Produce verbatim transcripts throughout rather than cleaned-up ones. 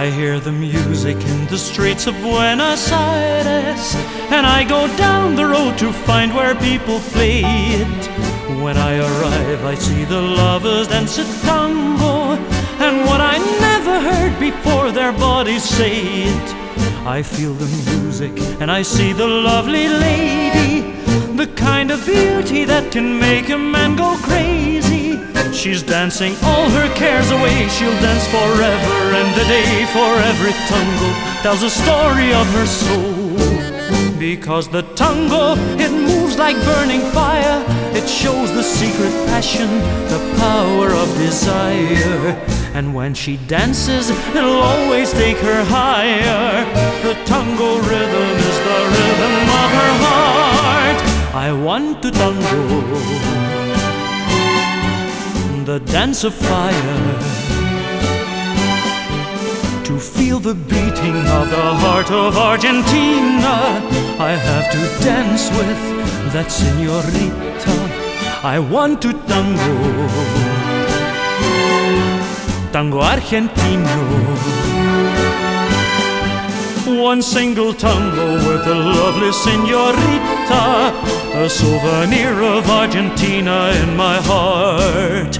I hear the music in the streets of Buenos Aires, and I go down the road to find where people play it. When I arrive, I see the lovers dance a tango, and what I never heard before their bodies say it. I feel the music and I see the lovely lady, the kind of beauty that can make a man go crazy. She's dancing all her cares away, she'll dance forever and a day, for every tango tells a story of her soul. Because the tango, it moves like burning fire, it shows the secret passion, the power of desire. And when she dances, it'll always take her higher. The tango rhythm is the rhythm of her heart. I want to tango, the dance of fire, to feel the beating of the heart of Argentina. I have to dance with that señorita. I want to tango, tango argentino. One single tango with the lovely señorita, a souvenir of Argentina in my heart.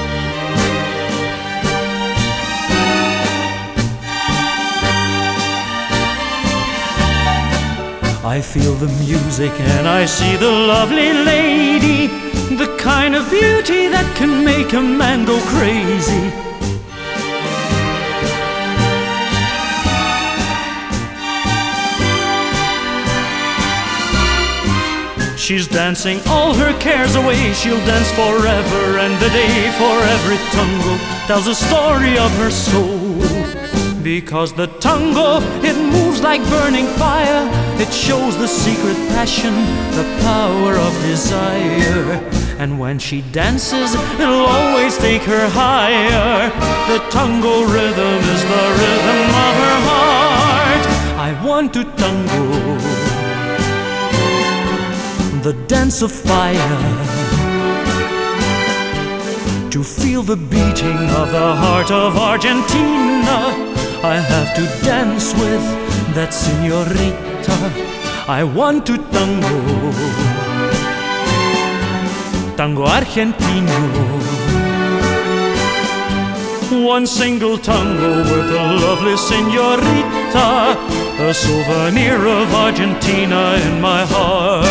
I feel the music and I see the lovely lady, the kind of beauty that can make a man go crazy. She's dancing all her cares away, she'll dance forever and a day, for every tango tells a story of her soul. Because the tango, it moves like burning fire, it shows the secret passion, the power of desire. And when she dances, it'll always take her higher. The tango rhythm is the rhythm of her heart. I want to tango, the dance of fire, to feel the beating of the heart of Argentina. I have to dance with that señorita. I want to tango, tango argentino. One single tango with a lovely señorita, a souvenir of Argentina in my heart.